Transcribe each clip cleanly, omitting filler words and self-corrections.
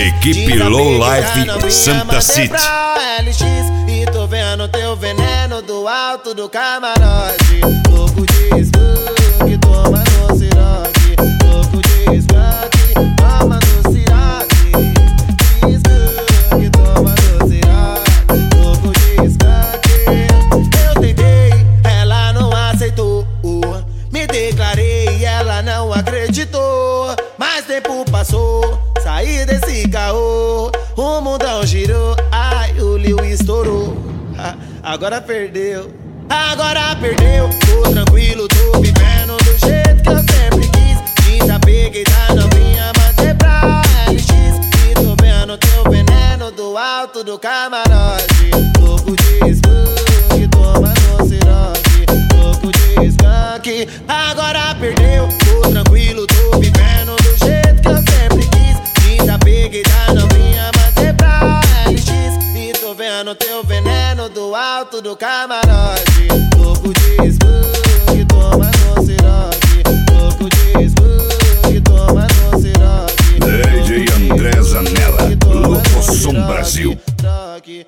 Equipe Low Life Santa City. LX, e tô vendo teu veneno do alto do camarote. Louco de skunk, toma no siroque. Louco de skunk, toma no siroque. Skunk, toma no siroque. Louco de skunk. Eu tentei, ela não aceitou. Me declarei e ela não acreditou. Mas tempo passou, saí desse caô. O mundão girou, ai, o Liu estourou. Agora perdeu, tô tranquilo, tô vivendo do jeito que eu sempre quis. Desapeguei da novinha, mandei pra LX. E tô vendo teu veneno do alto do camarote. Louco de skunk, toma no siroque. Louco de skunk, agora perdeu. Tô tranquilo, tô vivendo do jeito que eu sempre quis. Desapeguei da novinha, mandei pra LX. E tô vendo teu veneno do alto do camarote. Louco de skunk, toma no siroque. Louco de skunk, toma no siroque. DJ André Zanella, Louco Som Brasil. Troque.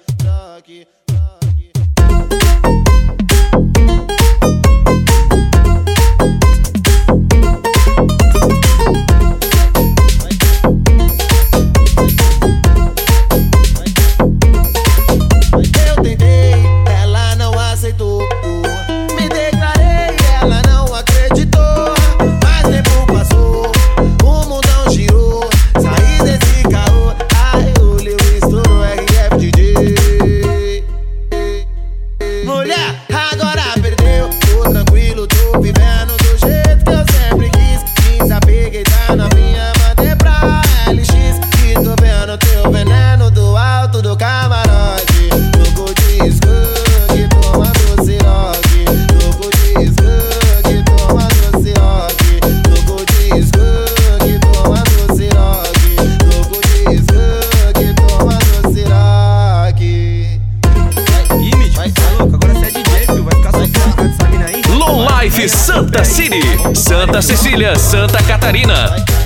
Eu tentei, ela não aceitou. Me declarei, ela não acreditou. Mas tempo passou, o mundão girou. Saí desse caô, ai, o Liu estourou. RF DJ. Mulher, agora perdeu. Tô tranquilo, tô vivendo do jeito que eu sempre quis. Desapeguei da novinha, mandei pra LX. E tô vendo teu veneno do alto do camarote. Louco de skunk, toma no siroque. Louco de skunk, toma no siroque. Louco de skunk, toma no siroque. Louco de skunk, toma no siroque. Ih, Mitch, vai ser louco, agora você é DJ, filho, vai ficar sofrendo com essa mina aí. Low Life Santa City, Santa Cecília, Santa Catarina.